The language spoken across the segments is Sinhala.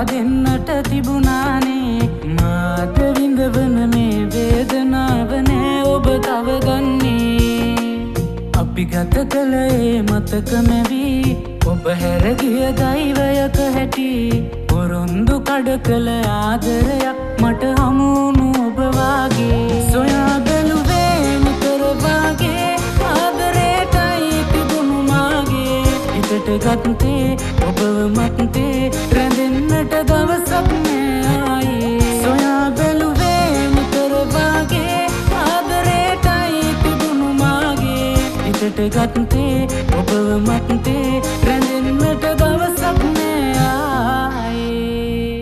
දෙන්නට තිබුණානේ මාද විඳවන මේ වේදනාව නෑ ඔබ තව ගන්නේ අපි ගත කළ ඒ මතක මැවි ඔබ හැර ගිය දෛවයක හැටි පොරොන්දු කඩ කළ ආදරයක් මට හමු වුණු ඔබ වාගේ සොයා බැලුවේ නිතර වාගේ ආදරේටයි තිබුණු මාගේ හිතට ගත්තේ ඔබව මත්තේ රැඳෙන්නට දවසක් නෑ ආයේ සොයා බැලුවේ නිතර වාගේ ආදරේටයි තිබුණු මාගේ හිතට ගත්තේ ඔබව මත්තේ රැඳෙන්නට දවසක් නෑ ආයේ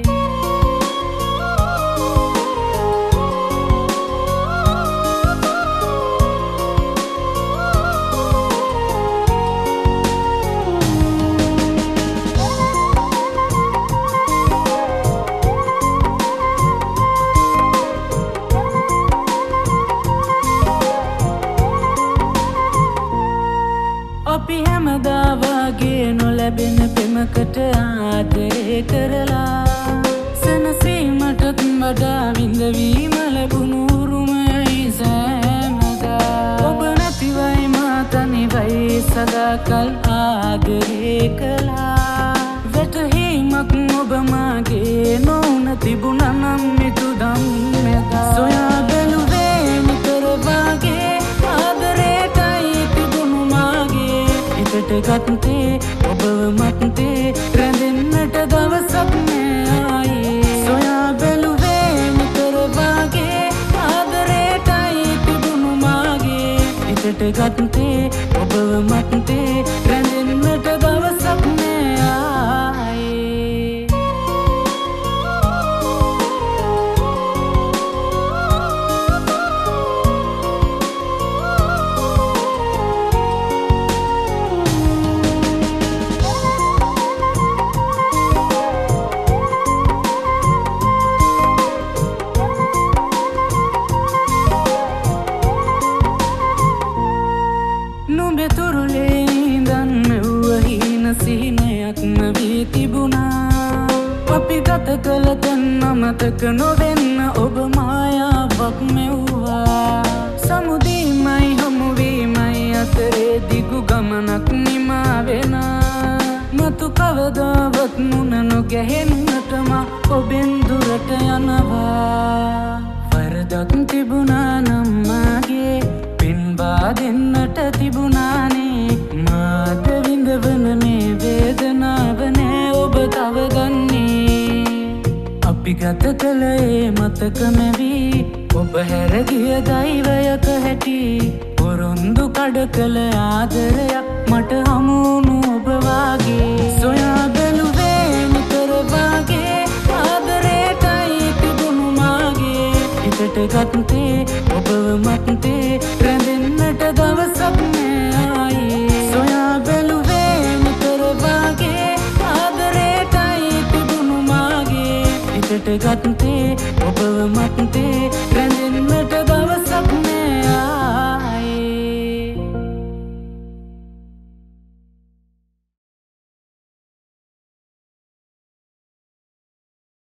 අපි හැමදා වගේ නොලැබෙන පෙමකට ආදරේ කරලා සනසීමටත් වඩා විඳවීම ලැබුණු උරුමයි සෑමදා ඔබ නැතිවයි මා තනිවයි සදාකල් ආදරේ කළා වැටහීමක් ඔබ මාගේ නොවුන තිබුණා නම් මිතුදම් මෙදා සොයා බැලුවේ නිතර වාගේ ආදරේටයි තිබුණු මාගේ හිතට ගත්තේ ඔබව මත්තේ රැඳෙන්නට දවසක් නෑ ආයේ සොයා බැලුවේ නිතර වාගේ ආදරේටයි තිබුණු මාගේ හිතට ගත්තේ ඔබව මත්තේ රැඳෙන්නට දවසක් නෑ ආයේ නුඹේ තුරුලේ ඉඳන් මෙව්වහින සිහිනයක්ම වී තිබුණා අපි ගත කළ තැන් අමතක නොවෙන්න ඔබ මායාවක් මෙව්වා සමුදීමයි හමුවීමයි අතරේ දිගු ගමනක් නිමා වෙනා මතු කවදාවත් මුණ නොගැහෙන්නටම ඔබෙන් දුරට යනවා වරදක් තිබුණා නම් මාගේ පින්බා දෙන්නට තිබුණානේ මාද විඳවන මේ වේදනාව නෑ ඔබ තව ගන්නේ අපි ගත කළ ඒ මතක මැවි ඔබ හැර ගිය දෛවයක හැටි පොරොන්දු කඩ කළ ආදරයක් මට හමු වුණු ඔබ වාගේ සොයා බැලුවේ නිතර වාගේ ආදරේටයි තිබුණු මාගේ හිතට ගත්තේ ඔබව මත්තේ රැඳෙන්නට දවසක් නෑ ආයේ සොයා බැලුවේ නිතර වාගේ ආදරේටයි තිබුණු මාගේ හිතට ගත්තේ ඔබව මත්තේ රැඳෙන්නට දවසක් නෑ